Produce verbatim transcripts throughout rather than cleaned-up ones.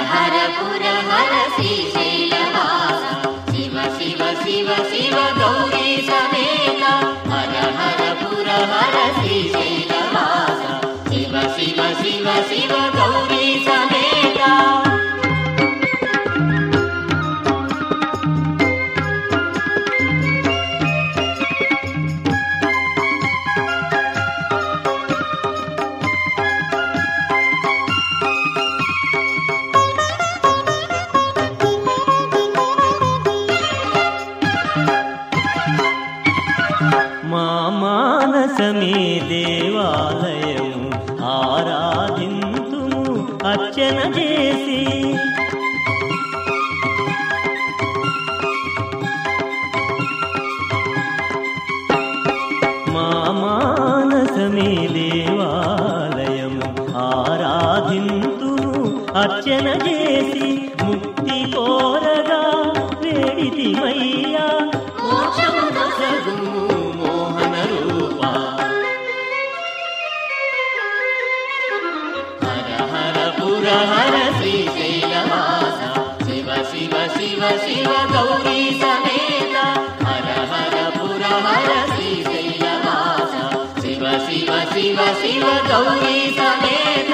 हर पुर हर श्रीशैलवास शिव शिव शिव शिव गौरी समेत हर हर पुर हर श्रीशैलवास शिव शिव शिव शिव गौरी समेत మానసమే దేవాలయము ఆరాధింతుము అర్చన చేసి మా మానసమే దేవాలయము ఆరాధింతుము అర్చన చేసి ముక్తి కోరగా వేడితిమయ్యా మోక్షము దొసగుము మోహన రూప హర హర పుర హర శ్రీశైలవాస శివ శివ శివ శివ గౌరీ సమేత హర హర పుర హర శ్రీశైలవాస శివ శివ శివ శివ గౌరీ సమేత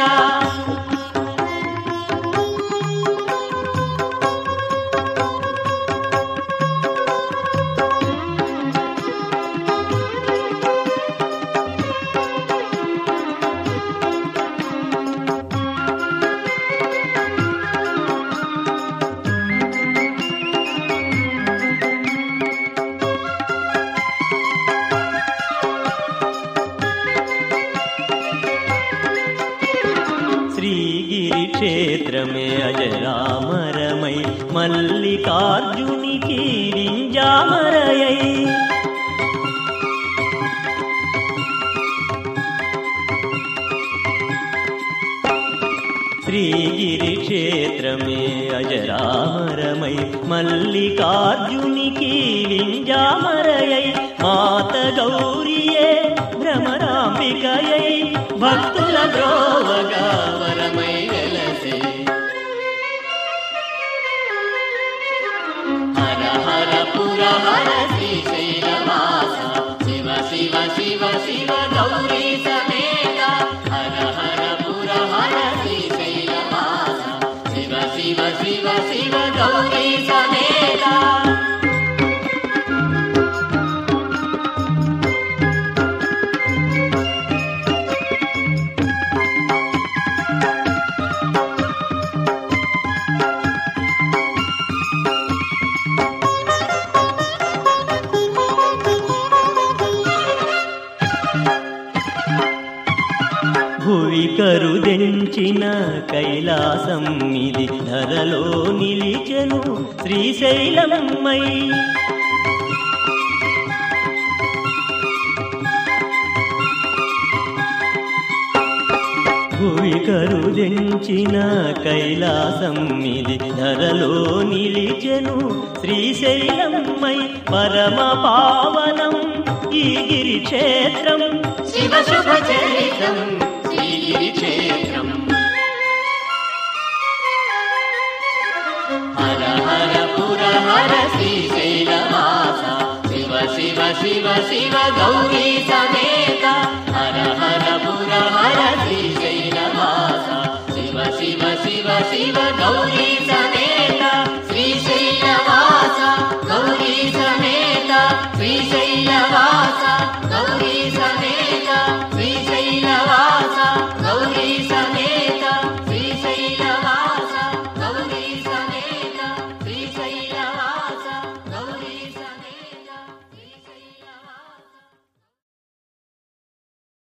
శ్రీగిరి క్షేత్రమే అజరామరమై మల్లికార్జునికి రింజామరయై శ్రీగిరి క్షేత్రమే అజరామరమై మల్లికార్జునికి రింజామరయై మాత గౌరియే భ్రమరాంబికయై భక్తుల బ్రోవగా వరమై వెలసే హర హర పుర హర శ్రీశైలవాస శివ శివ శివ శివ గౌరీ సమేత హర హర పుర హర శ్రీశైలవాస శివ శివ శివ శివ గౌరీ సమేత భువి కరుదెంచిన కైలాసం ఇది ధరలో నిలిచెను శ్రీశైలమై భువి కరుదెంచిన కైలాసం ఇది ధరలో నిలిచెను శ్రీశైలమై పరమ పావనం ఈ గిరి క్షేత్రం శివ శుభ చరితం శ్రీగిరి క్షేత్రం హర హర పుర హర శ్రీశైలవాస శివ శివ శివ శివ గౌరీ సమేత హర హర పుర హర శ్రీశైలవాస శివ శివ శివ శివ గౌరీ సమేత